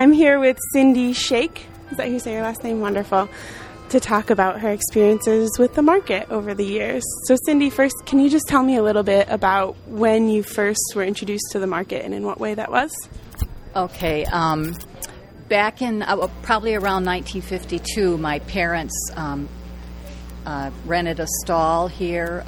I'm here with Cindy Shake. Is that how you say your last name? Wonderful. To talk about her experiences with the market over the years. So Cindy, first, can you just tell me a little bit about when you first were introduced to the market and in what way that was? Okay. Back in probably around 1952, my parents rented a stall here.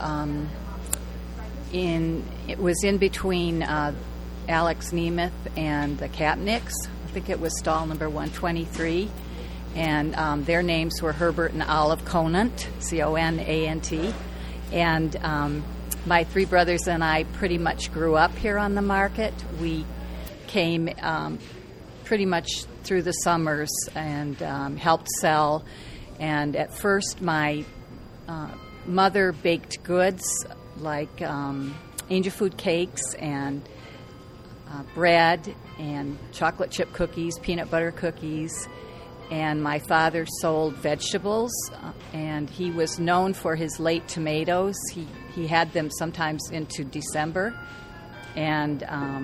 It was in between Alex Nemeth and the Kapnicks. I think it was stall number 123. And their names were Herbert and Olive Conant, C-O-N-A-N-T. And my three brothers and I pretty much grew up here on the market. We came pretty much through the summers and helped sell. And at first my mother baked goods like angel food cakes and bread and chocolate chip cookies, peanut butter cookies. And my father sold vegetables, and he was known for his late tomatoes. He had them sometimes into December. And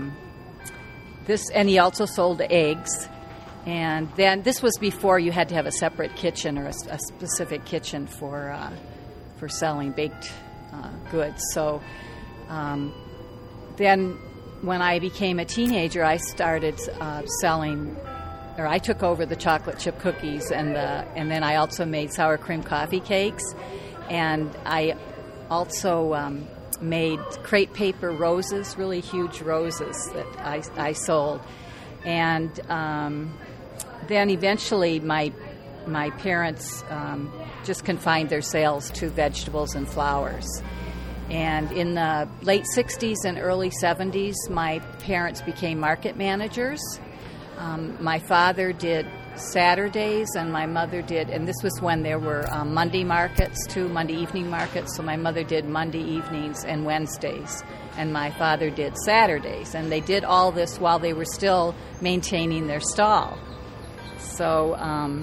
he also sold eggs. And then this was before you had to have a separate kitchen or a specific kitchen for selling baked goods. So then when I became a teenager, I started I took over the chocolate chip cookies, and then I also made sour cream coffee cakes, and I also made crepe paper roses, really huge roses that I sold, and then eventually my parents just confined their sales to vegetables and flowers. And in the late 60s and early 70s, my parents became market managers. My father did Saturdays, and my mother did, and this was when there were Monday markets too, Monday evening markets, so my mother did Monday evenings and Wednesdays, and my father did Saturdays, and they did all this while they were still maintaining their stall. So,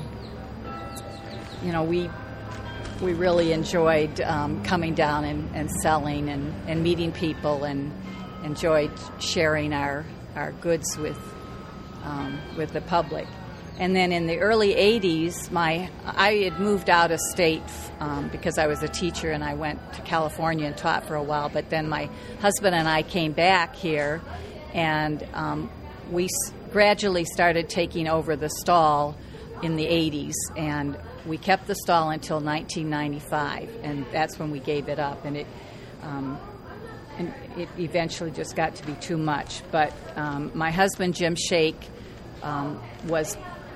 we really enjoyed coming down and selling and meeting people, and enjoyed sharing our goods with the public. And then in the early 80s, I had moved out of state because I was a teacher, and I went to California and taught for a while. But then my husband and I came back here, and we gradually started taking over the stall in the 80s. And we kept the stall until 1995, and that's when we gave it up. And it eventually just got to be too much. But my husband, Jim Shake, was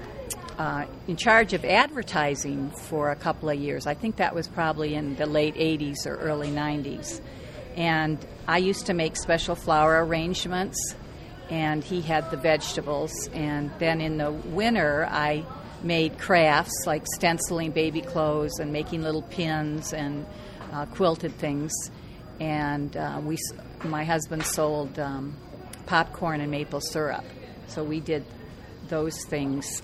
in charge of advertising for a couple of years. I think that was probably in the late 80s or early 90s. And I used to make special flower arrangements, and he had the vegetables. And then in the winter, I made crafts like stenciling baby clothes and making little pins and quilted things. And my husband sold popcorn and maple syrup. So we did those things,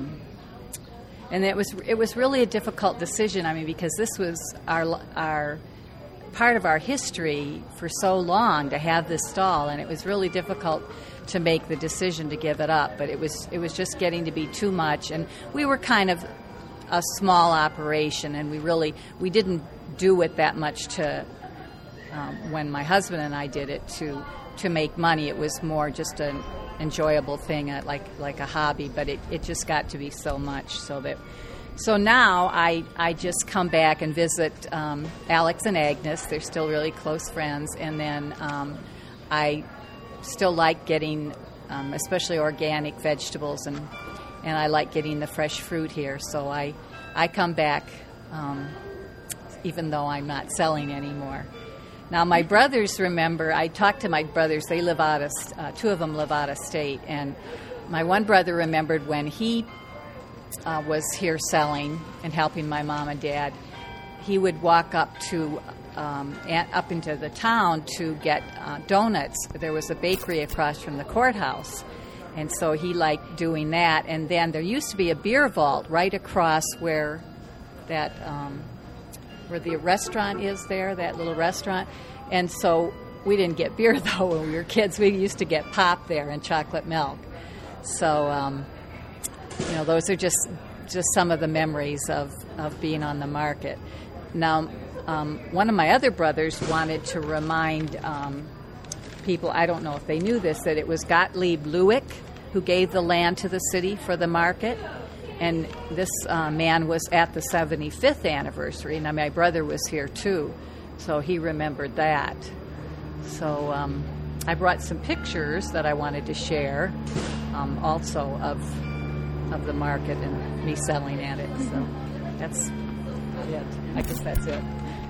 and it was really a difficult decision. I mean, because this was our part of our history for so long to have this stall, and it was really difficult to make the decision to give it up. But it was just getting to be too much, and we were kind of a small operation, and we didn't do it that much to when my husband and I did it to make money. It was more just an enjoyable thing, like a hobby, but it just got to be so much so now I just come back and visit Alex and Agnes. They're still really close friends, and then I still like getting especially organic vegetables, and I like getting the fresh fruit here, so I come back even though I'm not selling anymore. Now, my brothers remember, I talked to my brothers, they live out of, two of them live out of state, and my one brother remembered when he was here selling and helping my mom and dad, he would walk up into the town to get donuts. There was a bakery across from the courthouse, and so he liked doing that. And then there used to be a beer vault right across where that where the restaurant is there, that little restaurant. And so we didn't get beer, though, when we were kids. We used to get pop there and chocolate milk. So those are just some of the memories of being on the market. Now, one of my other brothers wanted to remind people, I don't know if they knew this, that it was Gottlieb Lewick who gave the land to the city for the market. And this man was at the 75th anniversary. Now, my brother was here, too, so he remembered that. So I brought some pictures that I wanted to share also of the market and me selling at it. So that's it. I guess that's it.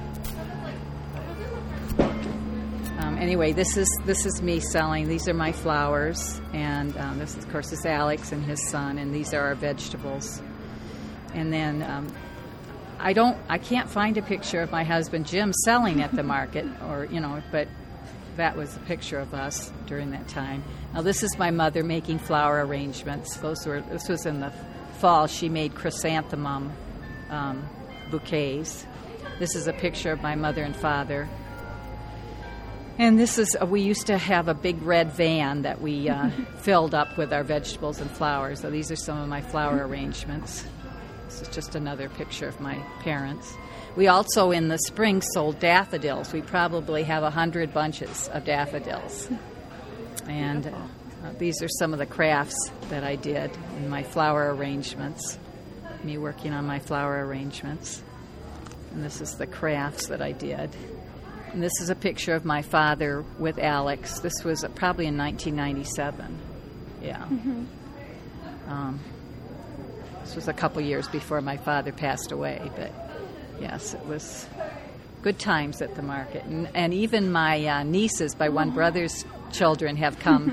Anyway, this is me selling. These are my flowers, and this, of course, is Alex and his son, and these are our vegetables. And then I can't find a picture of my husband Jim selling at the market, but that was a picture of us during that time. Now, this is my mother making flower arrangements. This was in the fall. She made chrysanthemum bouquets. This is a picture of my mother and father. And this is, we used to have a big red van that we filled up with our vegetables and flowers. So these are some of my flower arrangements. This is just another picture of my parents. We also, in the spring, sold daffodils. We probably have 100 bunches of daffodils. And these are some of the crafts that I did in my flower arrangements, me working on my flower arrangements. And this is the crafts that I did. And this is a picture of my father with Alex. This was probably in 1997. Yeah. Mm-hmm. This was a couple years before my father passed away. But, yes, it was good times at the market. And even my nieces, by one brother's children, have come.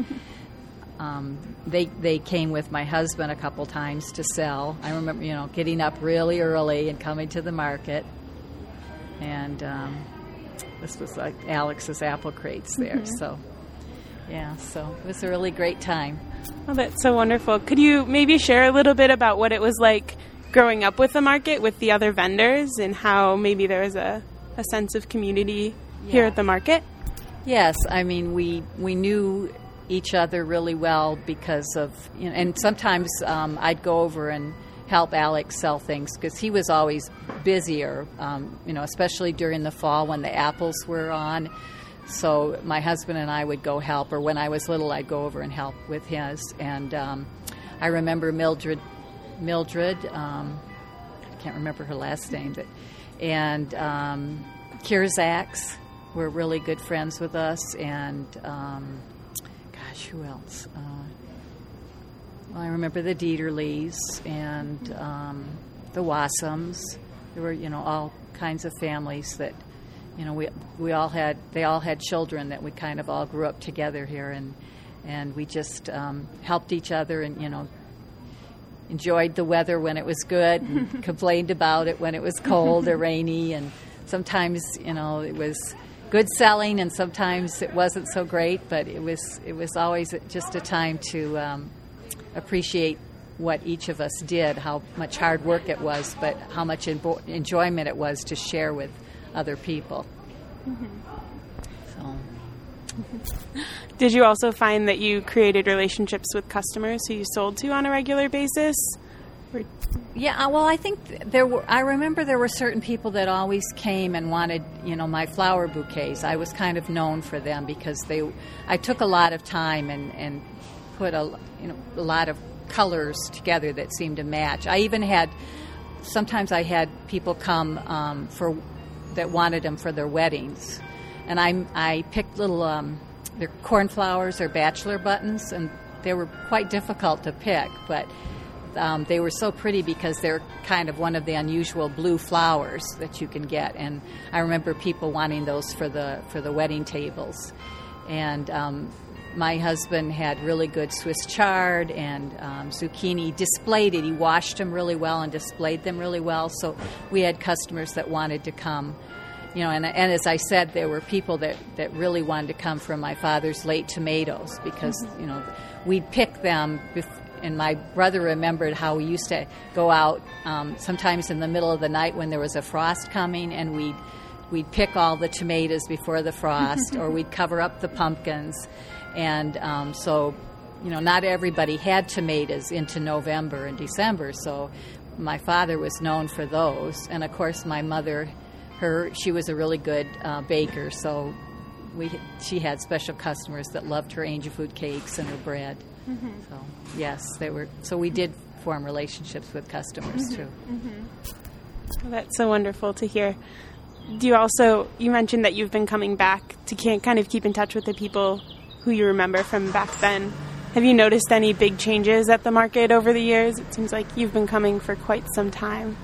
They came with my husband a couple times to sell. I remember, getting up really early and coming to the market. And this was like Alex's apple crates there. Mm-hmm. So it was a really great time. Oh, that's so wonderful. Could you maybe share a little bit about what it was like growing up with the market, with the other vendors, and how maybe there was a sense of community here at the market? Yes, I mean, we knew each other really well because of, and sometimes I'd go over and help Alex sell things because he was always busier, especially during the fall when the apples were on. So my husband and I would go help, or when I was little, I'd go over and help with his. And I remember Mildred, I can't remember her last name, and Kirzaks were really good friends with us. And who else? I remember the Dieterles and the Wassums. There were, all kinds of families that, they all had children that we kind of all grew up together here, and we just helped each other and, enjoyed the weather when it was good and complained about it when it was cold or rainy, and sometimes, it was good selling and sometimes it wasn't so great, but it was always just a time to appreciate what each of us did, how much hard work it was, but how much enjoyment it was to share with other people. Mm-hmm. So. Did you also find that you created relationships with customers who you sold to on a regular basis? Yeah, well, I think I remember there were certain people that always came and wanted, my flower bouquets. I was kind of known for them because I took a lot of time and put a lot of colors together that seemed to match. I even sometimes I had people come that wanted them for their weddings, and I picked little they're cornflowers or bachelor buttons, and they were quite difficult to pick, but they were so pretty because they're kind of one of the unusual blue flowers that you can get, and I remember people wanting those for the wedding tables. And my husband had really good Swiss chard and zucchini, displayed it. He washed them really well and displayed them really well, so we had customers that wanted to come. And as I said, there were people that really wanted to come from my father's late tomatoes because, we'd pick them. And my brother remembered how we used to go out sometimes in the middle of the night when there was a frost coming, and we'd pick all the tomatoes before the frost, or we'd cover up the pumpkins. And so not everybody had tomatoes into November and December, so my father was known for those. And of course, my mother, she was a really good baker, so she had special customers that loved her angel food cakes and her bread. Mm-hmm. So yes, so we did form relationships with customers too. Mm-hmm. Well, that's so wonderful to hear. You mentioned that you've been coming back to kind of keep in touch with the people who you remember from back then. Have you noticed any big changes at the market over the years? It seems like you've been coming for quite some time.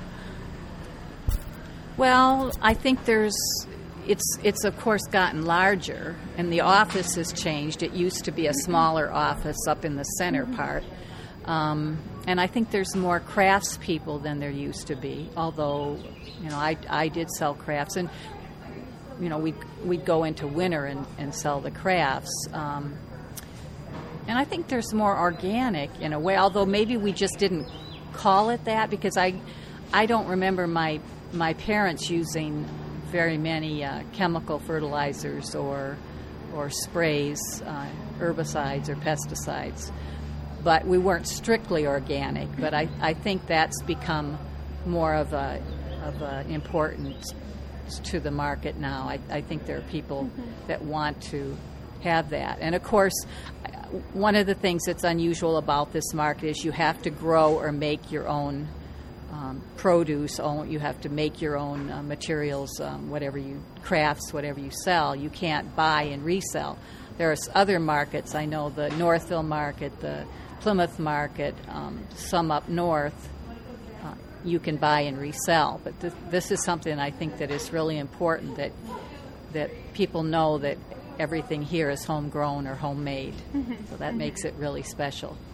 Well, I think it's of course gotten larger, and the office has changed. It used to be a smaller office up in the center part. And I think there's more crafts people than there used to be, although, I did sell crafts, and, we'd go into winter and sell the crafts. And I think there's more organic in a way, although maybe we just didn't call it that, because I don't remember my parents using very many chemical fertilizers or sprays, herbicides or pesticides. But we weren't strictly organic. But I think that's become more of an importance to the market now. I think there are people that want to have that. And of course, one of the things that's unusual about this market is you have to grow or make your own produce. You have to make your own materials, crafts, whatever you sell. You can't buy and resell. There's other markets. I know the Northville market, the Plymouth market, some up north, you can buy and resell. But this is something I think that is really important, that people know that everything here is homegrown or homemade. Mm-hmm. So that makes it really special.